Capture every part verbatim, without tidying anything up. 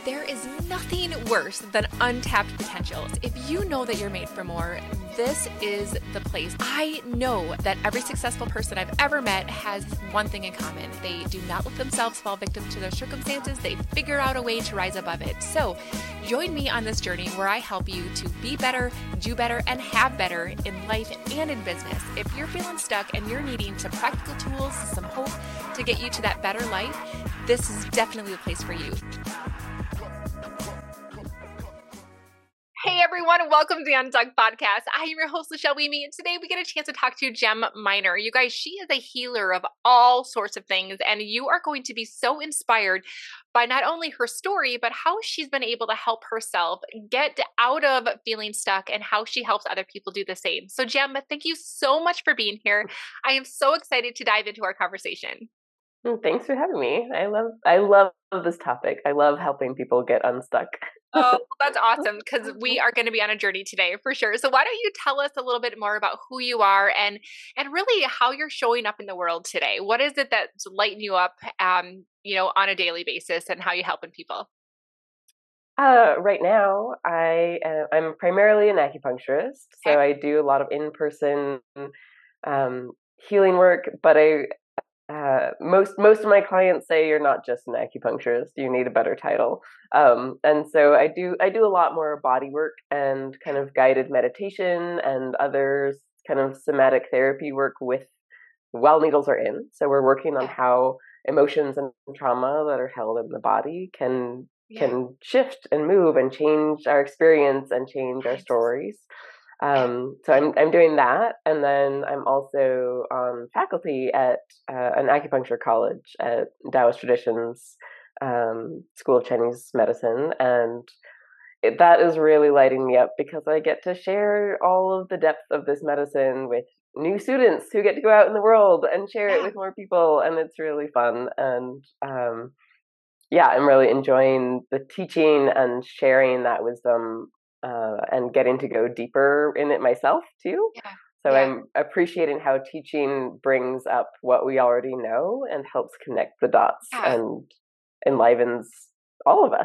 There is nothing worse than untapped potentials. If you know that you're made for more, this is the place. I know that every successful person I've ever met has one thing in common. They do not let themselves fall victim to their circumstances. They figure out a way to rise above it. So join me on this journey where I help you to be better, do better, and have better in life and in business. If you're feeling stuck and you're needing some practical tools, some hope to get you to that better life, this is definitely the place for you. Hey everyone, welcome to the Unstuck Podcast. I am your host, Lachelle Weemy, and today we get a chance to talk to Gem Miner. You guys, she is a healer of all sorts of things, and you are going to be so inspired by not only her story, but how she's been able to help herself get out of feeling stuck and how she helps other people do the same. So Gem, thank you so much for being here. I am so excited to dive into our conversation. Thanks for having me. I love I love this topic. I love helping people get unstuck. Oh, that's awesome, because we are going to be on a journey today for sure. So why don't you tell us a little bit more about who you are and and really how you're showing up in the world today? What is it that's lighting you up, um, you know, on a daily basis, and how you helping people? Uh, right now, I uh, I'm primarily an acupuncturist, so Okay. I do a lot of in-person um, healing work. But I uh, most most of my clients say you're not just an acupuncturist; you need a better title. Um, and so I do I do a lot more body work and kind of guided meditation and other kind of somatic therapy work with while needles are in. So we're working on how emotions and trauma that are held in the body can Yeah. can shift and move and change our experience and change our Nice. stories. Um, so I'm I'm doing that, and then I'm also on faculty at uh, an acupuncture college at Taoist Traditions um, School of Chinese Medicine, and it, that is really lighting me up because I get to share all of the depth of this medicine with new students who get to go out in the world and share it Yeah. with more people, and it's really fun. And um, yeah, I'm really enjoying the teaching and sharing that wisdom uh, and getting to go deeper in it myself too. Yeah. So Yeah. I'm appreciating how teaching brings up what we already know and helps connect the dots Yeah. and enlivens all of us.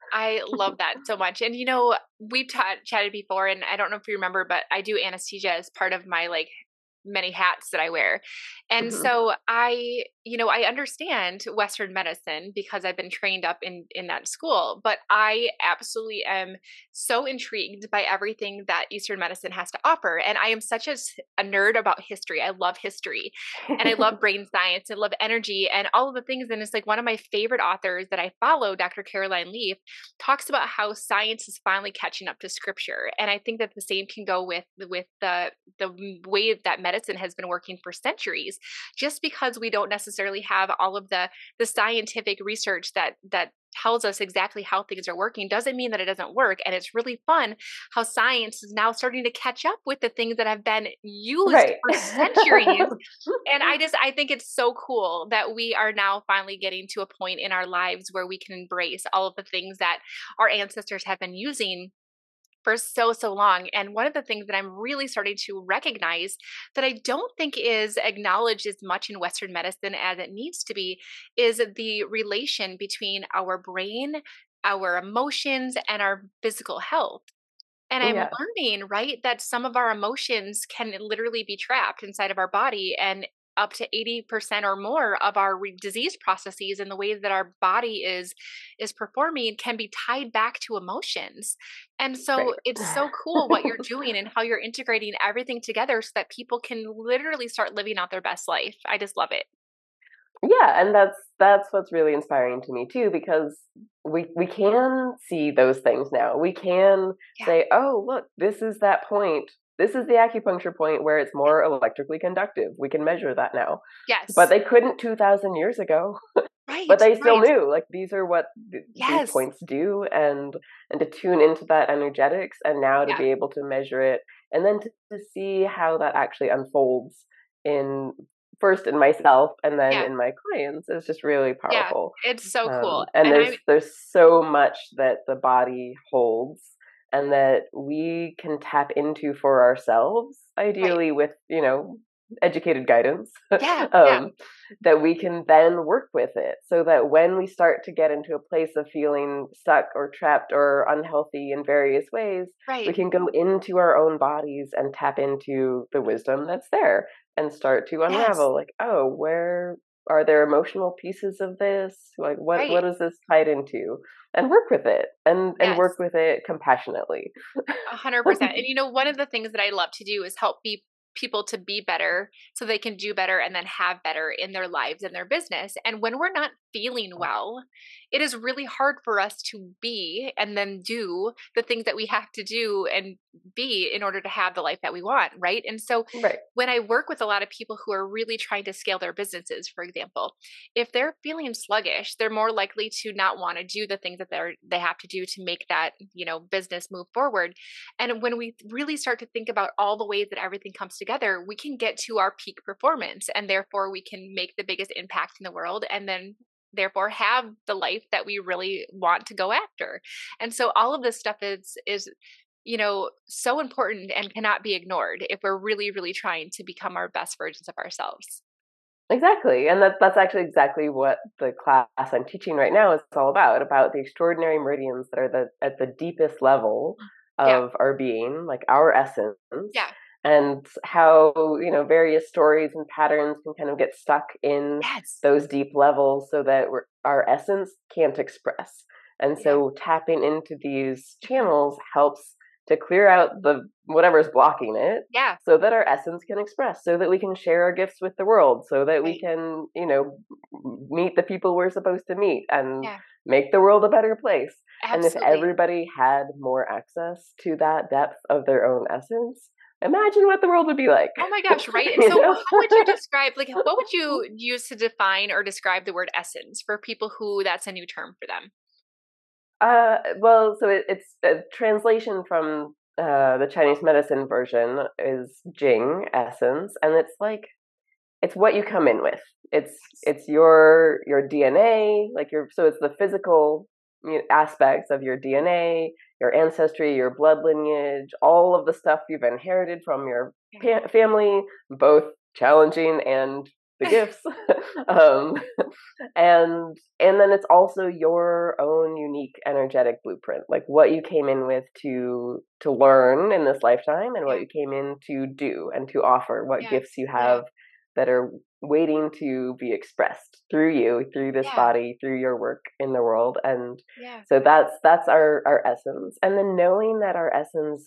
I love that so much. And, you know, we've ta- chatted before, and I don't know if you remember, but I do anesthesia as part of my like many hats that I wear. And Mhm. so I, you know, I understand Western medicine because I've been trained up in, in that school, but I absolutely am so intrigued by everything that Eastern medicine has to offer. And I am such a, s- a nerd about history. I love history and I love brain science. I love energy and all of the things. And it's like one of my favorite authors that I follow, Doctor Caroline Leaf, talks about how science is finally catching up to scripture. And I think that the same can go with, with the, the way that medicine has been working for centuries. Just because we don't necessarily have all of the the scientific research that that tells us exactly how things are working doesn't mean that it doesn't work. And it's really fun how science is now starting to catch up with the things that have been used Right. for centuries. And I just I think it's so cool that we are now finally getting to a point in our lives where we can embrace all of the things that our ancestors have been using for so, so long. And one of the things that I'm really starting to recognize that I don't think is acknowledged as much in Western medicine as it needs to be is the relation between our brain, our emotions, and our physical health. And I'm Yeah. learning, right, that some of our emotions can literally be trapped inside of our body, and up to eighty percent or more of our re- disease processes and the ways that our body is is performing can be tied back to emotions. And so it's so cool what you're doing and how you're integrating everything together so that people can literally start living out their best life. I just love it. Yeah, and that's that's what's really inspiring to me too, because we we can see those things now. We can Yeah. say, "Oh, look, this is that point. This is the acupuncture point where it's more electrically conductive. We can measure that now." But Yes. they couldn't two thousand years ago. But Right. they still Right. knew, like, these are what th- these Yes. points do, and and to tune into that energetics, and now to Yeah. be able to measure it, and then to, to see how that actually unfolds in first in myself and then Yeah. in my clients is just really Yeah. powerful. It's so cool. Um, and And there's I there's so much that the body holds and that we can tap into for ourselves, right. ideally with, you know, educated guidance, Yeah, yeah, um, that we can then work with it so that when we start to get into a place of feeling stuck or trapped or unhealthy in various ways, we right. can go into our own bodies and tap into the wisdom that's there and start to Yes, unravel like, oh, where are there emotional pieces of this? Like what right. what is this tied into? And work with it and and work Yes. with it compassionately. A hundred percent. And you know, one of the things that I love to do is help be people to be better so they can do better and then have better in their lives and their business. And when we're not feeling well, it is really hard for us to be and then do the things that we have to do and be in order to have the life that we want, right? And so Right. when I work with a lot of people who are really trying to scale their businesses, for example, if they're feeling sluggish, they're more likely to not want to do the things that they're they have to do to make that, you know, business move forward. And when we really start to think about all the ways that everything comes together, we can get to our peak performance and therefore we can make the biggest impact in the world and then therefore have the life that we really want to go after. And so all of this stuff is is you know so important and cannot be ignored if we're really really trying to become our best versions of ourselves. Exactly. And that that's actually exactly what the class I'm teaching right now is all about, about the extraordinary meridians that are the at the deepest level Mm. Yeah. of our being, like our essence, Yeah. and how, you know, various stories and patterns can kind of get stuck in Yes. those deep levels so that we're, our essence can't express. And Yeah. so tapping into these Mhm. channels helps to clear out the whatever's blocking it Yeah. so that our essence can express, so that we can share our gifts with the world, so that we Right. can, you know, meet the people we're supposed to meet and Yeah. make the world a better place. And if Absolutely. everybody had more access to that depth of their own essence, imagine what the world would be like. Oh my gosh, right? And You so know? how would you describe like what would you use to define or describe the word essence for people who that's a new term for them? Uh, well, so it, it's a translation from uh, the Chinese medicine version is Jing essence, and it's like it's what you come in with. It's Yes. it's your your D N A, like your so it's the physical, you know, aspects of your D N A, your ancestry, your blood lineage, all of the stuff you've inherited from your pa- family, both challenging and the Yeah. gifts. um, and and then it's also your own unique energetic blueprint, like what you came in with to to learn in this lifetime and what Yeah. you came in to do and to offer, what Yes. gifts you Yeah. have that are waiting to be expressed through you, through this Yeah. body, through your work in the world. And Yeah. so that's that's our our essence. And then knowing that our essence,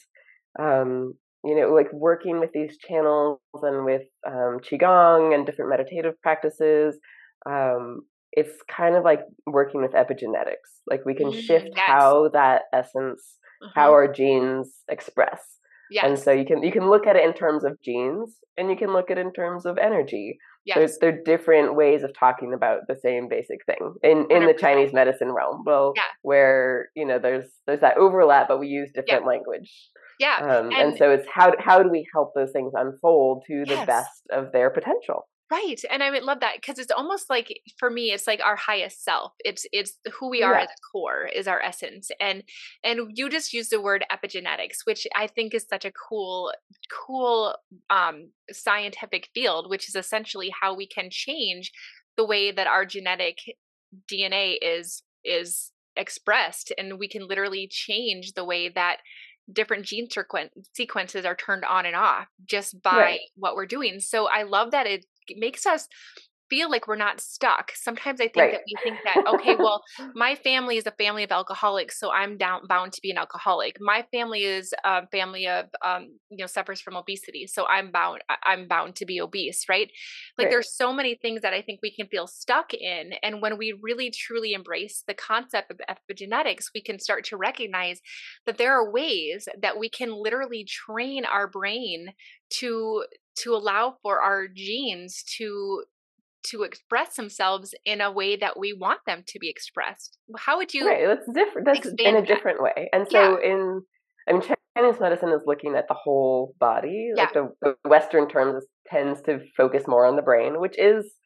um you know, like working with these channels and with um, qigong and different meditative practices, um, it's kind of like working with epigenetics. Like we can shift Mm, yes. how that essence, how Uh-huh. our genes express. And so Yes. you can you can look at it in terms of genes and you can look at it in terms of energy. They're, Yes. they're different ways of talking about the same basic thing in, in the one hundred percent. Chinese medicine realm. Well, Yeah. where, you know, there's there's that overlap, but we use Yeah. different language. Yeah. Um, and And so it's how how do we help those things unfold to the yes. best of their potential? Right. And I would love that because it's almost like for me, it's like our highest self. It's it's who we are Yeah, at the core is our essence. And and you just use the word epigenetics, which I think is such a cool, cool um scientific field, which is essentially how we can change the way that our genetic D N A is is expressed. And we can literally change the way that different gene sequen- sequences are turned on and off just by right, what we're doing. So I love that it makes us feel like we're not stuck. Sometimes I think right, that we think that, okay, well, my family is a family of alcoholics, so I'm down bound to be an alcoholic. My family is a family of um, you know, suffers from obesity, so I'm bound I- I'm bound to be obese, right? Like right, there's so many things that I think we can feel stuck in. And when we really truly embrace the concept of epigenetics, we can start to recognize that there are ways that we can literally train our brain to to allow for our genes to to express themselves in a way that we want them to be expressed. How would you right. That's different. That's in expand a that? different way. And Yeah, so in, I mean, Chinese medicine is looking at the whole body. yeah, Like the, the Western terms tends to focus more on the brain, which is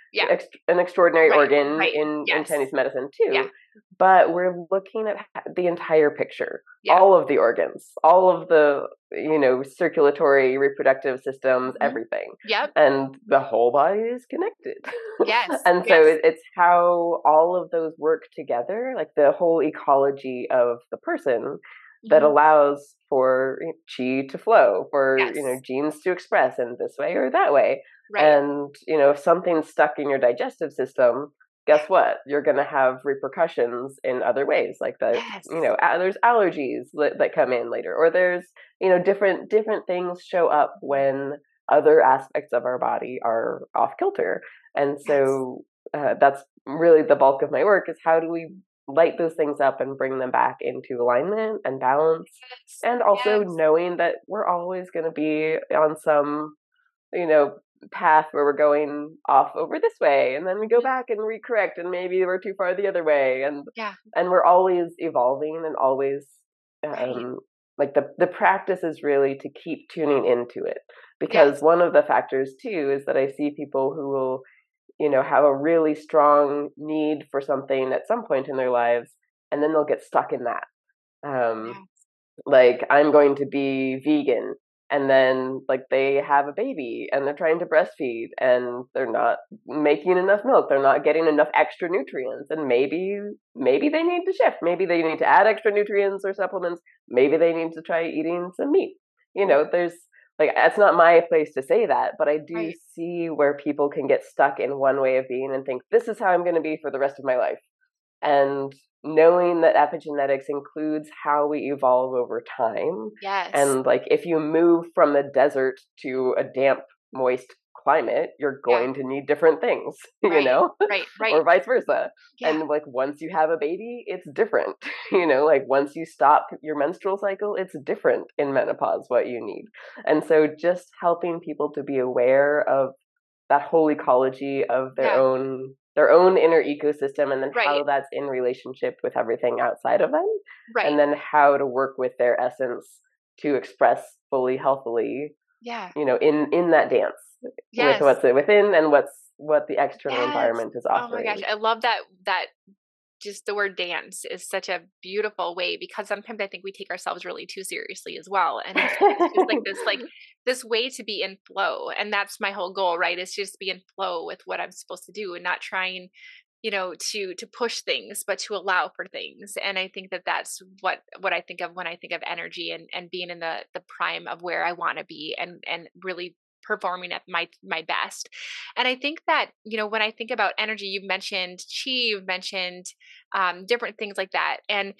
Yeah. ex- an extraordinary Right. organ Right. in, in Yes. Chinese medicine Yeah. too. But we're looking at the entire picture, Yeah. all of the organs, all of the, you know, circulatory, reproductive systems, Mm-hmm. everything. Yep. And the whole body is connected. Yes. And so Yes. it, it's how all of those work together, like the whole ecology of the person, that Mm-hmm. allows for chi to flow, for, you know, Yes. genes to express in this way or that way. Right. And, you know, if something's stuck in your digestive system, guess what? You're going to have repercussions in other ways, like the, Yes. you know, a- there's allergies that, that come in later, or there's, you know, different different things show up when other aspects of our body are off kilter. And Yes. so uh, that's really the bulk of my work, is how do we light those things up and bring them back into alignment and balance, Yes. and also Yes. knowing that we're always going to be on some, you know, path where we're going off over this way, and then we go Mhm. back and recorrect, and maybe we're too far the other way, and Yeah. and we're always evolving and always Right. um like the the practice is really to keep tuning into it, because Yes. one of the factors too is that I see people who will, you know, have a really strong need for something at some point in their lives, and then they'll get stuck in that. Um, Yes. like, I'm going to be vegan, and then like they have a baby and they're trying to breastfeed and they're not making enough milk, they're not getting enough extra nutrients, and maybe maybe they need to shift, maybe they need to add extra nutrients or supplements, maybe they need to try eating some meat. You know, there's like, it's not my place to say that, but I do Right. see where people can get stuck in one way of being and think this is how I'm going to be for the rest of my life. And knowing that epigenetics includes how we evolve over time, Yes. and like if you move from the desert to a damp, moist climate, you're Yeah. going to need different things, you Right. know, Right. Right. or vice versa. Yeah. And like once you have a baby, it's different, you know, like once you stop your menstrual cycle, it's different in menopause what you need. And so just helping people to be aware of that whole ecology of their Yeah. own their own inner ecosystem, and then Right. how that's in relationship with everything outside of them, Right. and then how to work with their essence to express fully, healthily, Yeah. you know, in in that dance with Yes. what's within and what's what the external Yes. environment is Oh my gosh. offering. I love that that just the word dance is such a beautiful way, because sometimes I think we take ourselves really too seriously as well. And it's, it's just like this, like this way to be in flow. And that's my whole goal, right? Is just be in flow with what I'm supposed to do and not trying, you know, to, to push things, but to allow for things. And I think that that's what, what I think of when I think of energy, and, and being in the, the prime of where I want to be, and, and really performing at my my best. And I think that, you know, when I think about energy, you've mentioned chi, you've mentioned um, different things like that, and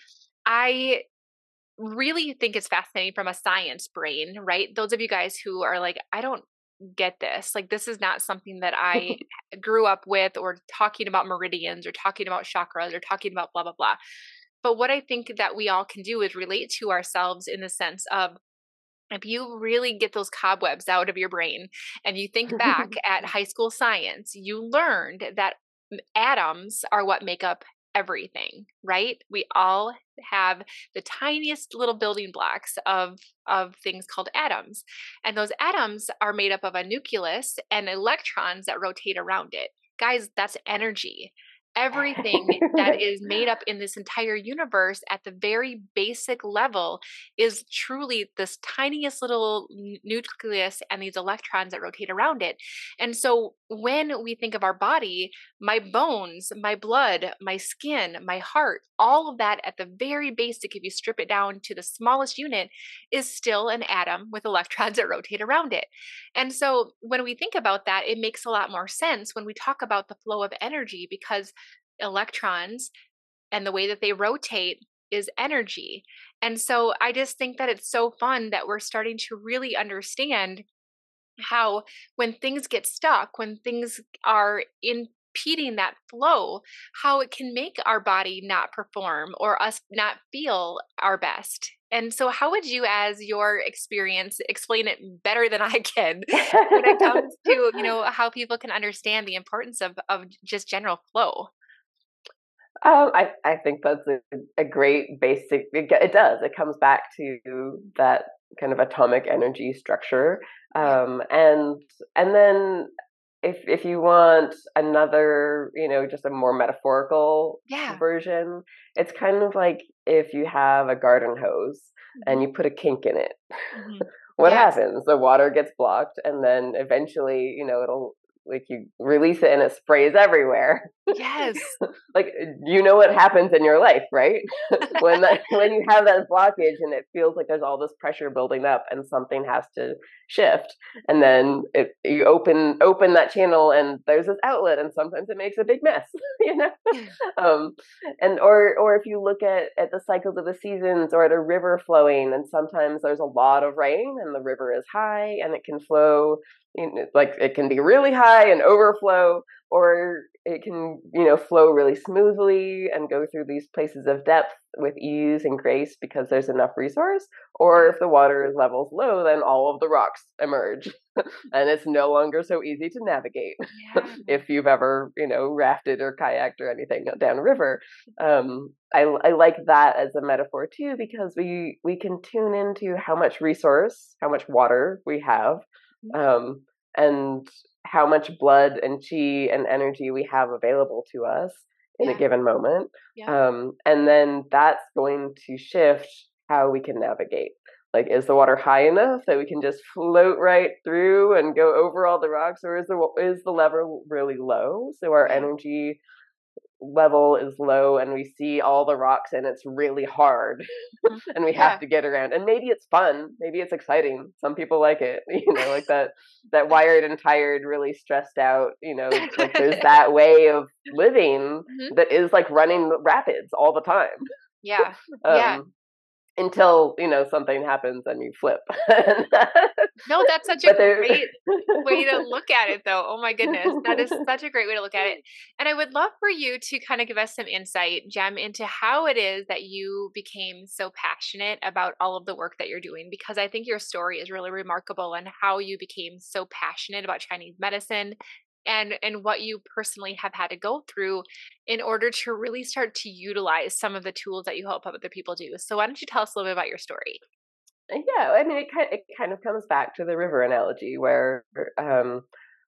I really think it's fascinating from a science brain, right? Those of you guys who are like, I don't get this, like this is not something that I grew up with, or talking about meridians, or talking about chakras, or talking about blah blah blah. But what I think that we all can do is relate to ourselves in the sense of, if you really get those cobwebs out of your brain and you think back at high school science, you learned that atoms are what make up everything, right? We all have the tiniest little building blocks of of things called atoms. And those atoms are made up of a nucleus and electrons that rotate around it. Guys, that's energy. Everything that is made up in this entire universe at the very basic level is truly this tiniest little nucleus and these electrons that rotate around it. And so when we think of our body, my bones, my blood, my skin, my heart, all of that at the very basic, if you strip it down to the smallest unit, is still an atom with electrons that rotate around it. And so when we think about that, it makes a lot more sense when we talk about the flow of energy, because electrons and the way that they rotate is energy. And so I just think that it's so fun that we're starting to really understand how, when things get stuck, when things are impeding that flow, how it can make our body not perform or us not feel our best. And so how would you, as your experience, explain it better than I can when it comes to, you know, how people can understand the importance of of just general flow? Um, I, I think that's a, a great basic, it, it does, it comes back to that kind of atomic energy structure. Yeah. Um, and, and then if if you want another, you know, just a more metaphorical Yeah. version, it's kind of like if you have a garden hose Hmm. and you put a kink in it. Hmm. What Yes. happens? The water gets blocked, and then eventually, you know, it'll like you release it and it sprays everywhere. Yes. Like you know what happens in your life, right? when that when you have that blockage and it feels like there's all this pressure building up and something has to shift, and then it, you open open that channel and there's this outlet, and sometimes it makes a big mess, you know. um, and or or if you look at at the cycles of the seasons or at a river flowing, and sometimes there's a lot of rain and the river is high and it can flow, you know, like it can be really high and overflow, or it can, you know, flow really smoothly and go through these places of depth with ease and grace because there's enough resource. Or Yeah. if the water level's low, then all of the rocks emerge and it's no longer so easy to navigate. Yeah. If you've ever, you know, rafted or kayaked or anything down a river, um, I, I like that as a metaphor too, because we we can tune into how much resource, how much water we have, Mhm. um, and how much blood and chi and energy we have available to us in a Yeah. given moment. Yeah. Um, and then that's going to shift how we can navigate. Like, is the water high enough that we can just float right through and go over all the rocks, or is the is the level really low so our Yeah. energy level is low and we see all the rocks and it's really hard Mhm. and we have Yeah. to get around, and maybe it's fun, maybe it's exciting, some people like it, you know, like that that wired and tired, really stressed out, you know, like there's that way of living Mhm. that is like running rapids all the time. Yeah. Yeah. um until, you know, something happens and you flip. No, that's such a But there great way to look at it, though. Oh my goodness. That is such a great way to look at it. And I would love for you to kind of give us some insight, Jem, into how it is that you became so passionate about all of the work that you're doing, because I think your story is really remarkable and how you became so passionate about Chinese medicine and and what you personally have had to go through in order to really start to utilize some of the tools that you help other people do. So why don't you tell us a little bit about your story? yeah, I mean, it kind it kind of comes back to the river analogy where, um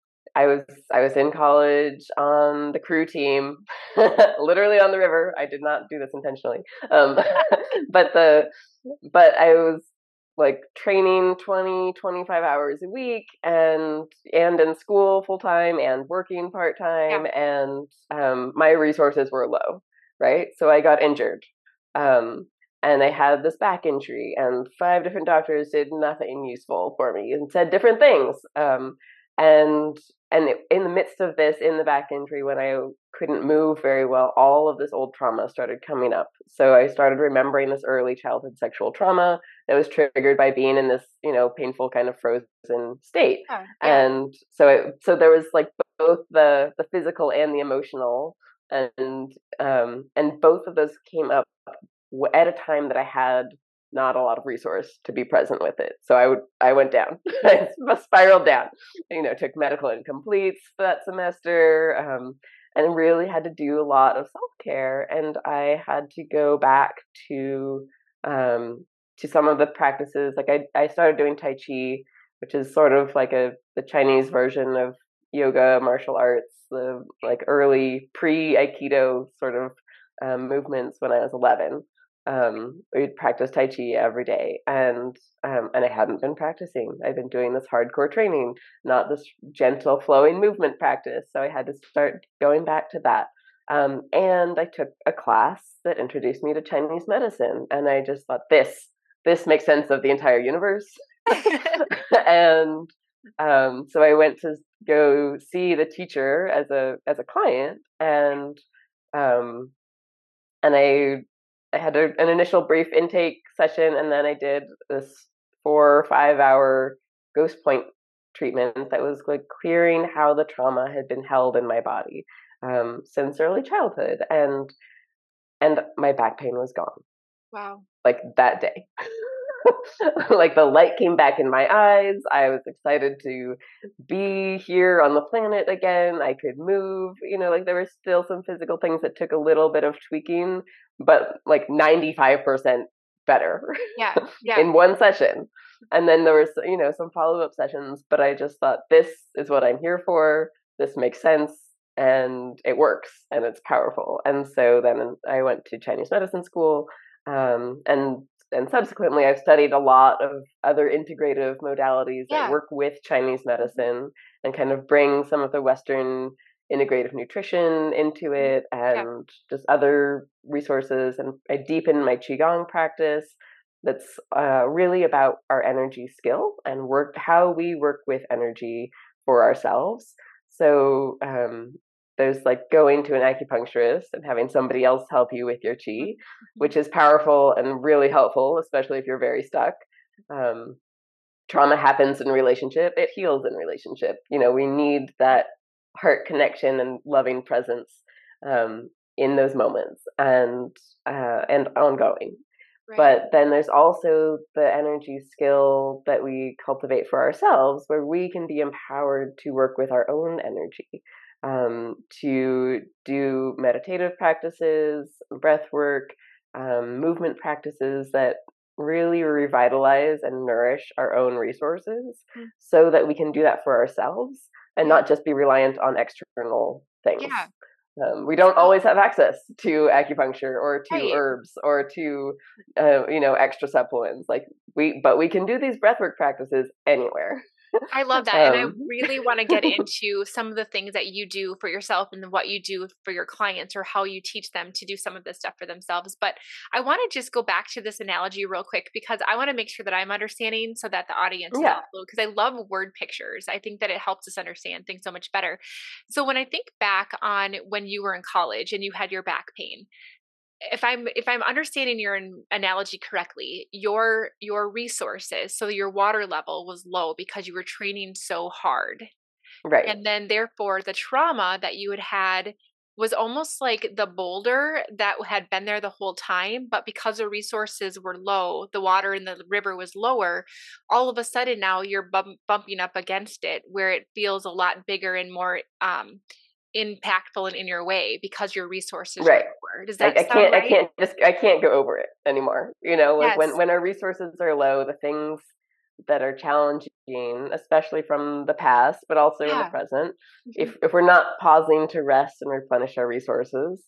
I was I was in college on the crew team, literally on the river. I did not do this intentionally. Um, but the but I was like training twenty twenty five hours a week, and and in school full time and working part Yeah. time, and um, my resources were low, right? So I got injured. Um, and I had this back injury, and five different doctors did nothing useful for me and said different things. Um, and and in the midst of this, in the back injury, when I couldn't move very well, all of this old trauma started coming up. So I started remembering this early childhood sexual trauma that was triggered by being in this, you know, painful kind of frozen state. Yeah. Yeah. And so it, so there was like both the the physical and the emotional, and um and both of those came up at a time that I had not a lot of resource to be present with it. So I would I went down, I spiraled down. You know, took medical incompletes that semester, um, and really had to do a lot of self care. And I had to go back to um, to some of the practices. Like I I started doing Tai Chi, which is sort of like a the Chinese version of yoga, martial arts, the like early pre Aikido sort of um, movements when I was eleven. Um, we'd practice Tai Chi every day, and um, and I hadn't been practicing. I'd been doing this hardcore training, not this gentle flowing movement practice. So I had to start going back to that. Um, and I took a class that introduced me to Chinese medicine, and I just thought this this makes sense of the entire universe. and um, so I went to go see the teacher as a as a client, and um, and I I had a, an initial brief intake session, and then I did this four or five hour ghost point treatment that was like clearing how the trauma had been held in my body um, since early childhood, and and my back pain was gone Wow. like that day. Like the light came back in my eyes. I was excited to be here on the planet again. I could move, you know, like there were still some physical things that took a little bit of tweaking, but like ninety-five percent better Yeah. Yeah. in one session. And then there was, you know, some follow up sessions, but I just thought this is what I'm here for. this makes sense and it works and it's powerful. And so then I went to Chinese medicine school, um, and and subsequently I've studied a lot of other integrative modalities that Yeah. work with Chinese Mhm. medicine and kind of bring some of the Western integrative nutrition into Mhm. it Yeah. and just other resources. And I deepen my Qigong practice that's uh, really about our energy skill and work how we work with energy for ourselves. So um, there's like going to an acupuncturist and having somebody else help you with your Mhm. chi, Mhm. which is powerful and really helpful, especially if you're very stuck. Um, Trauma happens in relationship, it heals in relationship. You know, we need Yeah. that heart connection and loving presence um, in those moments and uh, and ongoing. Right. But then there's also the energy skill that we cultivate for ourselves, where we can be empowered to work with our own energy, um, to do meditative practices, breath work, um, movement practices that really revitalize and nourish our own resources Mm. so that we can do that for ourselves and Yeah. not just be reliant on external things. Yeah. Um, we don't So always have access to acupuncture or to right. herbs or to, uh, you know, extra supplements. Like we, but we can do these breathwork practices anywhere. I love that, and I um, really wanna get into some of the things that you do for yourself and then what you do for your clients or how you teach them to do some of this stuff for themselves, but I wanna just go back to this analogy real quick because I wanna make sure that I'm understanding so that the audience is yeah, also, because I love word pictures. I think that it helps us understand things so much better. So when I think back on when you were in college and you had your back pain, if I'm if I'm understanding your an- analogy correctly, your your resources, so your water level was low because you were training so hard. right, And then therefore the trauma that you had had was almost like the boulder that had been there the whole time, but because the resources were low, the water in the river was lower, all of a sudden now you're bump, bumping up against it where it feels a lot bigger and more um impactful and in your way because your resources are right. lower. Does I, that I sound can't, I right? can't just, I can't go over it anymore. You know, like when Yes. when our resources are low, the things that are challenging, especially from the past, but also in the Yeah. present, Mhm. if if we're not pausing to rest and replenish our resources,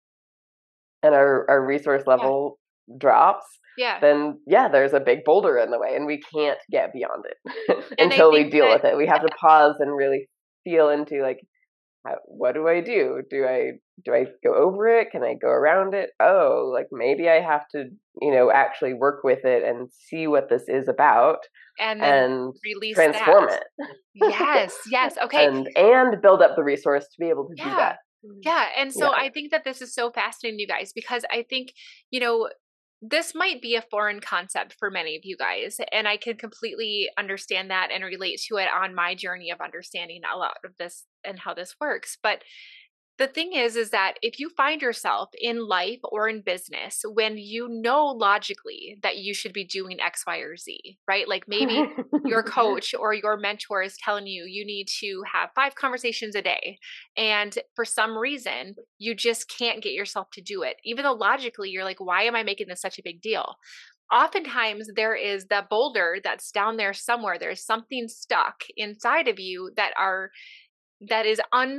and our, our resource Yeah. level drops, Yeah. then yeah, there's a big boulder in the way and we can't get beyond it And I until we think deal that with it. We have to pause and really feel into like, how, what do I do? Do I do I go over it? Can I go around it? Oh, like maybe I have to, you know, actually work with it and see what this is about and then and release that. transform it Yes. Yes. Okay. and and build up the resource to be able to do Yeah. that. Yeah. And so Yeah. I think that this is so fascinating, you guys, because I think, you know, this might be a foreign concept for many of you guys. And I can completely understand that and relate to it on my journey of understanding a lot of this and how this works. But the thing is is that if you find yourself in life or in business when you know logically that you should be doing X, Y, or Z, right? Like maybe your coach or your mentor is telling you you need to have five conversations a day, and for some reason you just can't get yourself to do it, even though logically you're like, why am I making this such a big deal? Oftentimes there is that boulder that's down there somewhere. There's something stuck inside of you that are that is un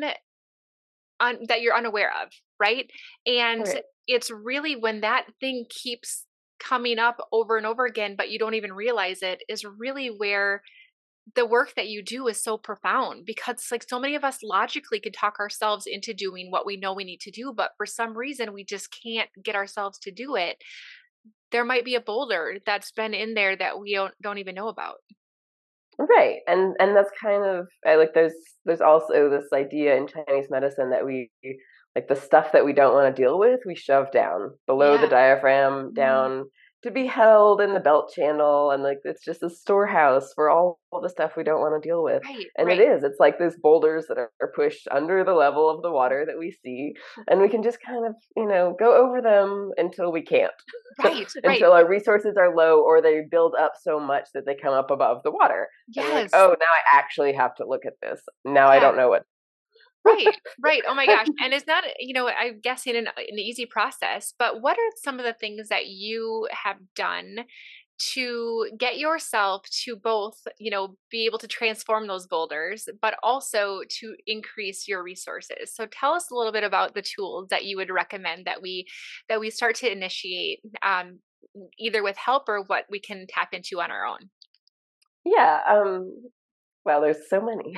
un- that you're unaware of, right? And Right. it's really when that thing keeps coming up over and over again, but you don't even realize it, is really where the work that you do is so profound, because like so many of us logically can talk ourselves into doing what we know we need to do, but for some reason we just can't get ourselves to do it. There might be a boulder that's been in there that we don't, don't even know about. Right. And and that's kind of I like there's there's also this idea in Chinese medicine that we like the stuff that we don't want to deal with, we shove down below the Yeah. diaphragm, Mm. down to be held in the belt channel, and like it's just a storehouse for all, all the stuff we don't want to deal with. Right, And it right. is. It's like those boulders that are, are pushed under the level of the water that we see, and we can just kind of, you know, go over them until we can't. Right, right. Until our resources are low or they build up so much that they come up above the water. And we're like, Yes. oh, now I actually have to look at this. Now I Yeah. don't know what. Right, right. Oh my gosh. And it's not, you know, I'm guessing an, an easy process, but what are some of the things that you have done to get yourself to both, you know, be able to transform those boulders, but also to increase your resources. So tell us a little bit about the tools that you would recommend that we that we start to initiate, um, either with help or what we can tap into on our own. Yeah. Um, well, there's so many.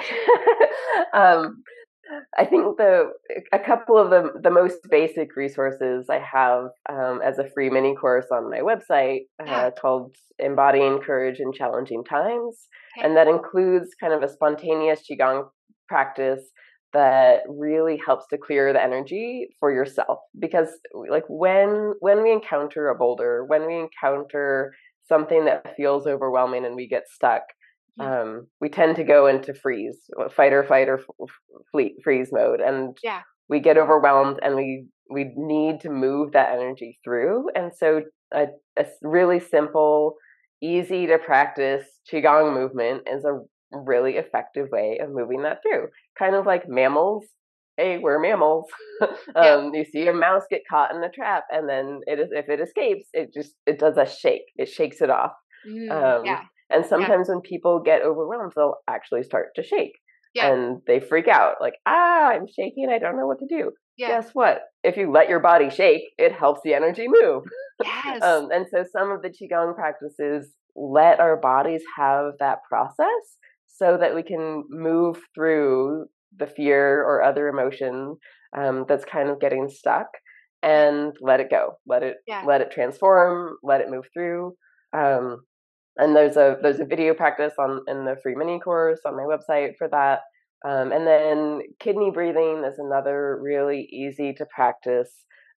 um, I think the a couple of the the most basic resources I have um, as a free mini course on my website Yeah. uh, called "Embodying Courage in Challenging Times," Okay. and that includes kind of a spontaneous qigong practice that really helps to clear the energy for yourself. Because like when when we encounter a boulder, when we encounter something that feels overwhelming and we get stuck, Mhm. um, we tend to go into freeze, fight or fight or fleet freeze mode, and Yeah. we get overwhelmed, and we we need to move that energy through. And so, a, a really simple, easy to practice qigong movement is a really effective way of moving that through. Kind of like mammals. Hey, we're mammals. Yeah. um, you see a mouse get caught in a trap, and then it is if it escapes, it just it does a shake. It shakes it off. Mm, Um, yeah. and Yeah. sometimes when people get overwhelmed, they'll actually start to shake Yeah. and they freak out like, ah, I'm shaking. I don't know what to do. Yeah. Guess what? If you let your body shake, it helps the energy move. Yes. um, and so some of the Qigong practices let our bodies have that process so that we can move through the fear or other emotion um, that's kind of getting stuck Yeah. and let it go. Let it Yeah. let it transform, let it move through. Um, and there's a there's a video practice on in the free mini course on my website for that. Um, and then kidney breathing is another really easy to practice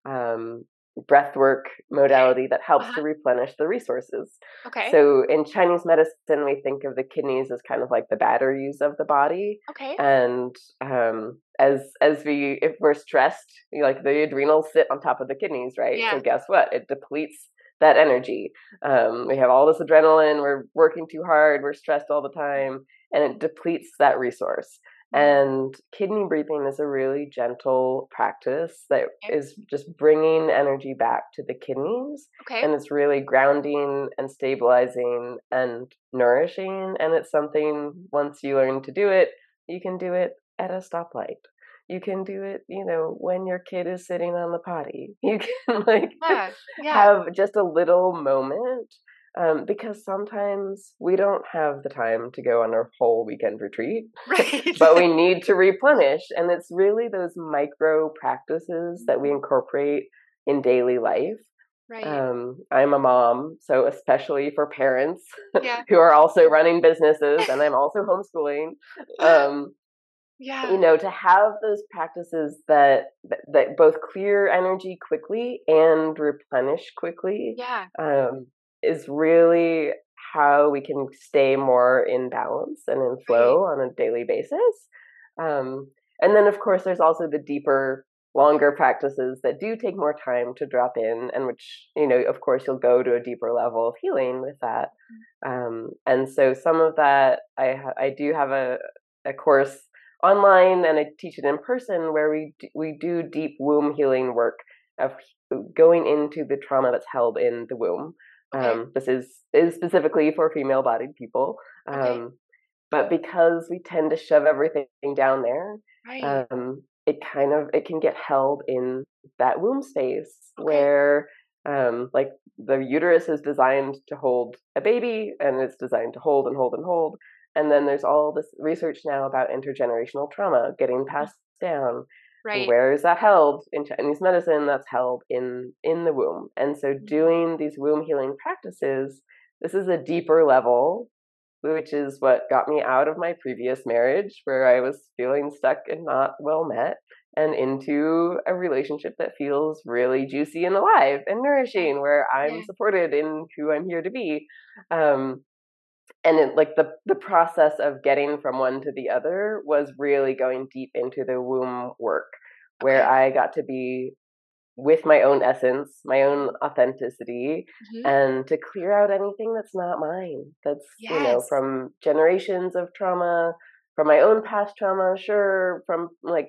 um, breath work Okay. modality that helps Uh-huh. to replenish the resources. Okay. So in Chinese medicine, we think of the kidneys as kind of like the batteries of the body. Okay. And um, as as we if we're stressed, you know, like the adrenals sit on top of the kidneys, right? So Yeah. guess what? It depletes that energy. Um, we have all this adrenaline, we're working too hard, we're stressed all the time, and it depletes that resource. Mm. And kidney breathing is a really gentle practice that Okay. is just bringing energy back to the kidneys. Okay. And it's really grounding and stabilizing and nourishing. And it's something, once you learn to do it, you can do it at a stoplight. You can do it, you know, when your kid is sitting on the potty. You can like Yeah. Yeah. have just a little moment um, because sometimes we don't have the time to go on a whole weekend retreat, Right. but we need to replenish. And it's really those micro practices that we incorporate in daily life. Right. Um, I'm a mom, so especially for parents Yeah. who are also running businesses, and I'm also homeschooling. Um, you Yeah. know, to have those practices that that, that both clear energy quickly and replenish quickly Yeah. um, is really how we can stay more in balance and in Right. flow on a daily basis. Um, and then, of course, there's also the deeper, longer practices that do take more time to drop in, and which, you know, of course, you'll go to a deeper level of healing with that. Mm. Um, and so, some of that, I ha- I do have a a course online, and I teach it in person where we d- we do deep womb healing work of going into the trauma that's held in the womb. Okay. Um, this is is specifically for female bodied people, Okay. um, but because we tend to shove everything down there, Right. um, it kind of it can get held in that womb space Okay. where um, like the uterus is designed to hold a baby, and it's designed to hold and hold and hold. And then there's all this research now about intergenerational trauma getting Mm. passed down. Right. Where is that held? In Chinese medicine, that's held in in the womb. And so Mm. doing these womb healing practices, this is a deeper level, which is what got me out of my previous marriage where I was feeling stuck and not well met, and into a relationship that feels really juicy and alive and Yeah. nourishing, where I'm Yeah. supported in who I'm here to be. Um, and it, like the the process of getting from one to the other was really going deep into the womb work, where Okay. I got to be with my own essence, my own authenticity, Mhm. and to clear out anything that's not mine. That's, you know, Yes. from generations of trauma, from my own past trauma, sure, from like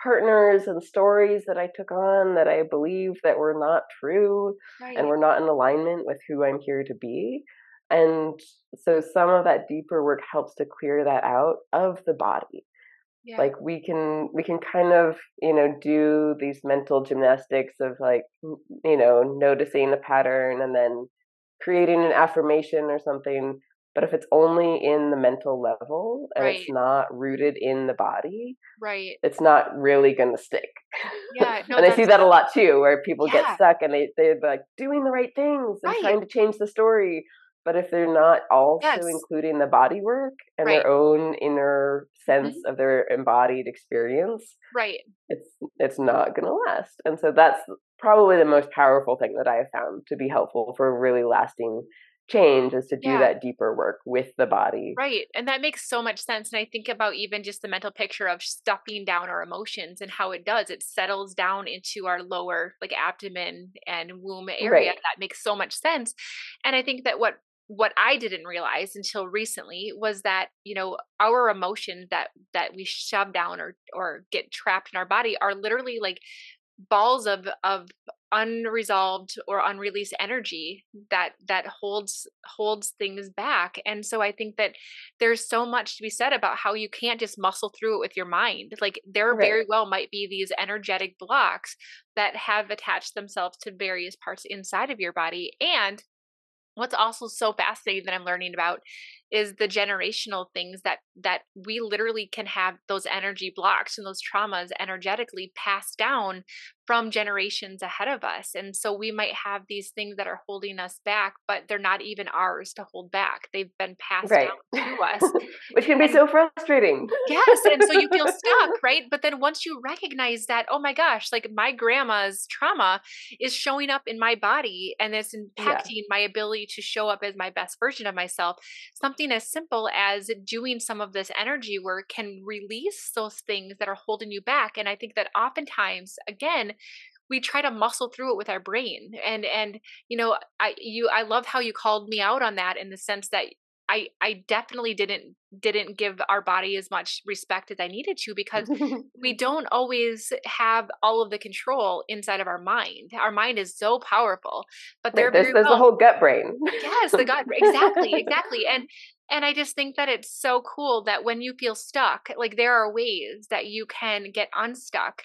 partners and stories that I took on that I believe that were not true and Right. were not in alignment with who I'm here to be. And so some of that deeper work helps to clear that out of the body. Yeah. Like we can we can kind of, you know, do these mental gymnastics of like, you know, noticing a pattern and then creating an affirmation or something. But if it's only in the mental level and it's Right. not rooted in the body, Right. it's not really going to stick. Yeah. No, And I see that's that a lot too, where people get yeah. stuck and they, they're like doing the right things and Right. trying to change the story. But if they're not also Yes. including the body work and Right. their own inner sense Mhm. of their embodied experience, Right. it's it's not going to last. And so that's probably the most powerful thing that I have found to be helpful for really lasting change is to do Yeah. that deeper work with the body. Right. And that makes so much sense. And I think about even just the mental picture of stuffing down our emotions and how it does. It settles down into our lower, like abdomen and womb area. Right. That makes so much sense. And I think that what what I didn't realize until recently was that, you know, our emotions that that we shove down or or get trapped in our body are literally like balls of of unresolved or unreleased energy that that holds holds things back. And so I think that there's so much to be said about how you can't just muscle through it with your mind. Like there Right. very well might be these energetic blocks that have attached themselves to various parts inside of your body. And what's also so fascinating that I'm learning about is the generational things that that we literally can have those energy blocks and those traumas energetically passed down from generations ahead of us. And so we might have these things that are holding us back, but they're not even ours to hold back. They've been passed Right. down to us. Which can be And so frustrating. yes, and so you feel stuck, right? But then once you recognize that, oh my gosh, like my grandma's trauma is showing up in my body and it's Yeah. impacting my ability to show up as my best version of myself. Something as simple as doing some of this energy work can release those things that are holding you back. And I think that oftentimes, again, we try to muscle through it with our brain. And and you know, I you I love how you called me out on that in the sense that I I definitely didn't didn't give our body as much respect as I needed to because we don't always have all of the control inside of our mind. Our mind is so powerful, but Right. there There's very there's the well whole gut brain. yes, the God exactly, exactly. And and I just think that it's so cool that when you feel stuck, like there are ways that you can get unstuck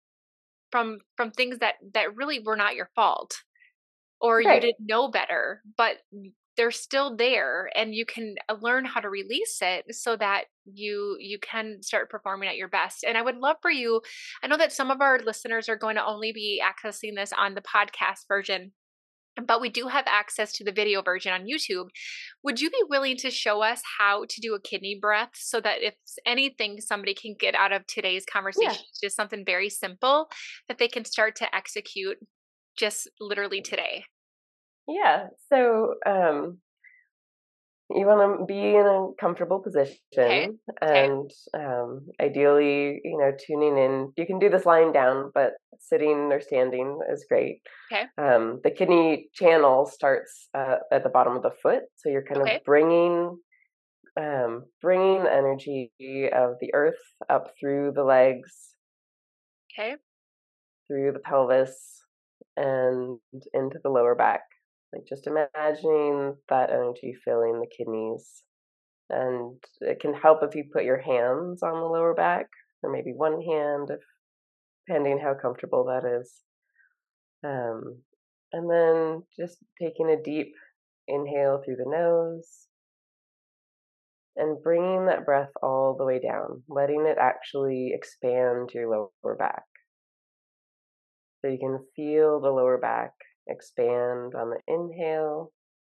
from from things that that really were not your fault or you Right. didn't know better, but they're still there and you can uh, learn how to release it so that you you can start performing at your best. And I would love for you, I know that some of our listeners are going to only be accessing this on the podcast version, but we do have access to the video version on YouTube. Would you be willing to show us how to do a kidney breath so that if anything somebody can get out of today's Yeah. conversation is just something very simple that they can start to execute just literally today? Yeah. So um you want to be in a comfortable Okay. position Okay. and um, ideally, you know, tuning in. You can do this lying down, but sitting or standing is great. Okay. Um, the kidney channel starts uh, at the bottom of the foot, so you're kind of Okay. bringing um, bringing the energy of the earth up through the legs, Okay. through the pelvis, and into the lower back. Like just imagining that energy filling the kidneys. And it can help if you put your hands on the lower back, or maybe one hand, if, depending how comfortable that is. Um, and then just taking a deep inhale through the nose and bringing that breath all the way down, letting it actually expand your lower back. So you can feel the lower back expand on the inhale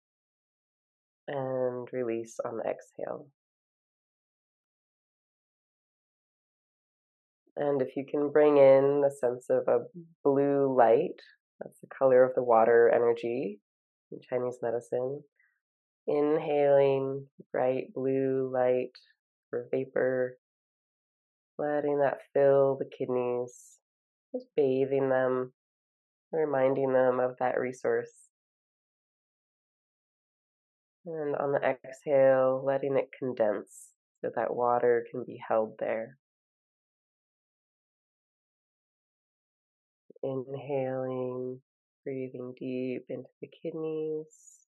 and release on the exhale. And if you can bring in a sense of a blue light, that's the color of the water energy in Chinese medicine. Inhaling bright blue light or vapor, letting that fill the kidneys, just bathing them, reminding them of that resource. And on the exhale, letting it condense so that water can be held there. Inhaling, breathing deep into the kidneys,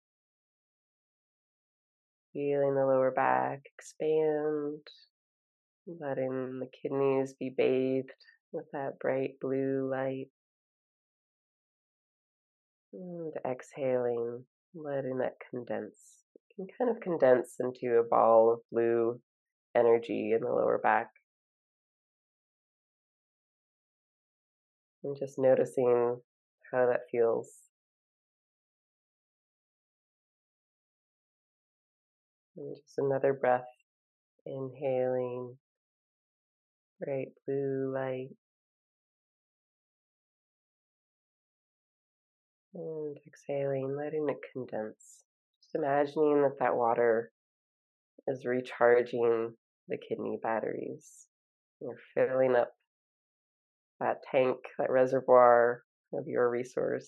feeling the lower back expand, letting the kidneys be bathed with that bright blue light. And exhaling, letting that condense. You can kind of condense into a ball of blue energy in the lower back. And just noticing how that feels. And just another breath, inhaling, bright blue light. And exhaling, letting it condense. Just imagining that that water is recharging the kidney batteries. You're filling up that tank, that reservoir of your resource.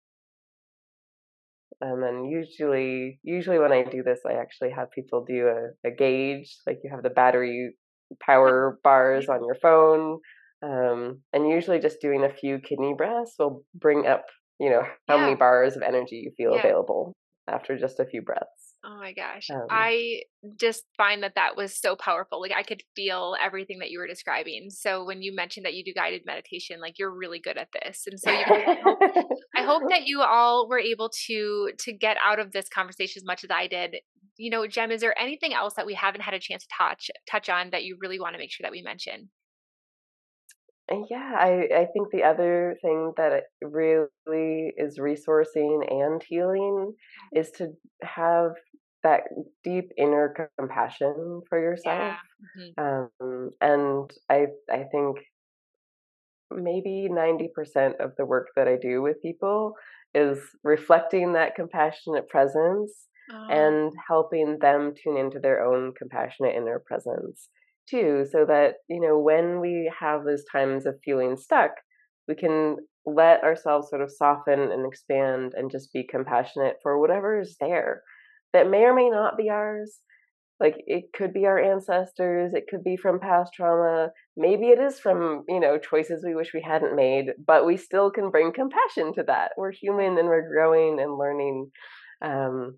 And then usually, usually when I do this, I actually have people do a, a gauge, like you have the battery power bars on your phone. Um, and usually just doing a few kidney breaths will bring up, you know, how many Yeah. bars of energy you feel Yeah. available after just a few breaths. Oh my gosh. Um, I just find that that was so powerful. Like I could feel everything that you were describing. So when you mentioned that you do guided meditation, like you're really good at this. And so you guys, I hope, I hope that you all were able to to get out of this conversation as much as I did. You know, Jem, is there anything else that we haven't had a chance to touch touch on that you really want to make sure that we mention? And yeah, I, I think the other thing that it really is resourcing and healing is to have that deep inner compassion for yourself. Yeah. Mhm. Um, and I I think maybe ninety percent of the work that I do with people is reflecting that compassionate presence Oh, and helping them tune into their own compassionate inner presence too, so that, you know, when we have those times of feeling stuck, we can let ourselves sort of soften and expand and just be compassionate for whatever is there that may or may not be ours. Like, it could be our ancestors, it could be from past trauma, maybe it is from, you know, choices we wish we hadn't made, but we still can bring compassion to that. We're human and we're growing and learning. Um,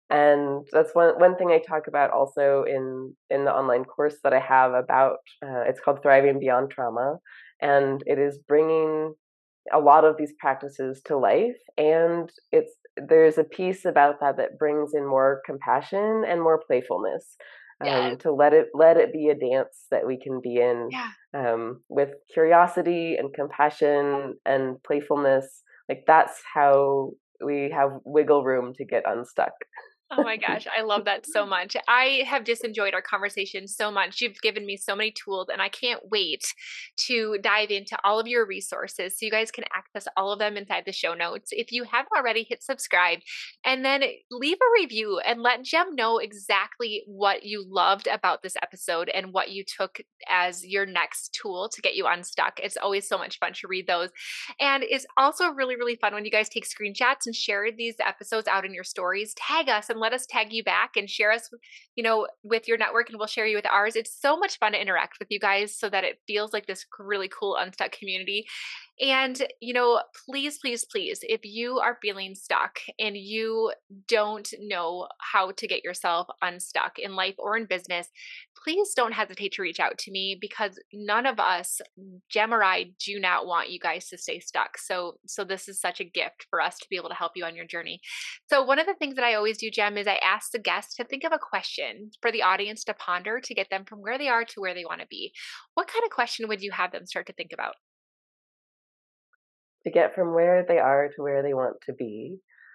and that's one one thing I talk about also in in the online course that I have about, uh, it's called Thriving Beyond Trauma, and it is bringing a lot of these practices to life, and it's there's a piece about that that brings in more compassion and more playfulness, yes. um, to let it let it be a dance that we can be in, Yeah. um, with curiosity and compassion and playfulness. Like that's how we have wiggle room to get unstuck. Oh my gosh, I love that so much. I have just enjoyed our conversation so much. You've given me so many tools, and I can't wait to dive into all of your resources so you guys can access all of them inside the show notes. If you haven't already, hit subscribe and then leave a review and let Jem know exactly what you loved about this episode and what you took as your next tool to get you unstuck. It's always so much fun to read those. And it's also really, really fun when you guys take screenshots and share these episodes out in your stories. Tag us and let us tag you back and share us, you know, with your network, and we'll share you with ours. It's so much fun to interact with you guys so that it feels like this really cool Unstuck community. And, you know, please, please, please, if you are feeling stuck and you don't know how to get yourself unstuck in life or in business, please don't hesitate to reach out to me, because none of us, Jem or I, do not want you guys to stay stuck. So, so this is such a gift for us to be able to help you on your journey. So one of the things that I always do, Jem, is I ask the guests to think of a question for the audience to ponder to get them from where they are to where they want to be. What kind of question would you have them start to think about? To get from where they are to where they want to be,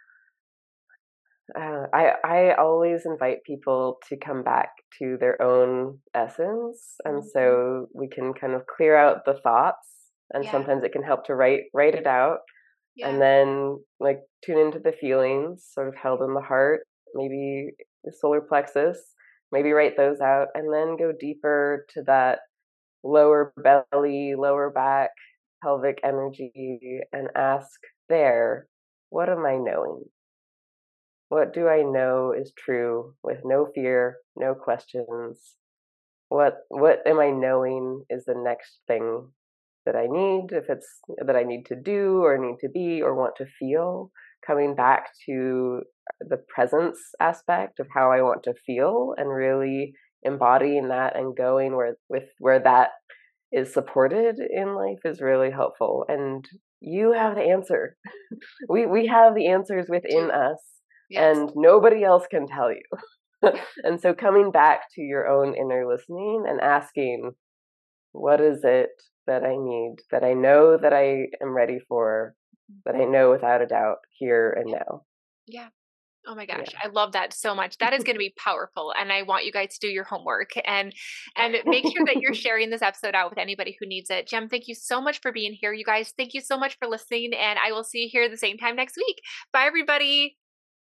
Uh, I I always invite people to come back to their own essence, and Mhm. so we can kind of clear out the thoughts, and Yeah, sometimes it can help to write write it out, and yeah, then like tune into the feelings, sort of held in the heart, maybe the solar plexus, maybe write those out, and then go deeper to that lower belly, lower back, pelvic energy, and ask there, what am I knowing? What do I know is true with no fear, no questions? What what am I knowing is the next thing that I need, if it's that I need to do or need to be or want to feel, coming back to the presence aspect of how I want to feel and really embodying that and going where with where that is supported in life is really helpful. And you have the answer. we we have the answers within us, yes. and nobody else can tell you. And so coming back to your own inner listening and asking, what is it that I need, that I know that I am ready for, that I know without a doubt here and now. Yeah. Oh my gosh, Yeah. I love that so much. That is going to be powerful, and I want you guys to do your homework and and make sure that you're sharing this episode out with anybody who needs it. Jem, thank you so much for being here. You guys, thank you so much for listening, and I will see you here at the same time next week. Bye, everybody.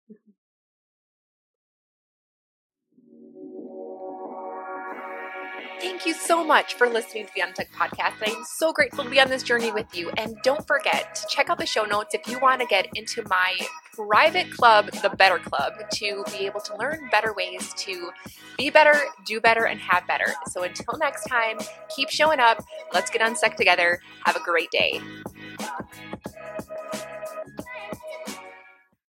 Thank you so much for listening to the Untuck Podcast. I'm so grateful to be on this journey with you. And don't forget to check out the show notes if you want to get into my private club, the Better Club, to be able to learn better ways to be better, do better, and have better. So until next time, keep showing up. Let's get unstuck together. Have a great day.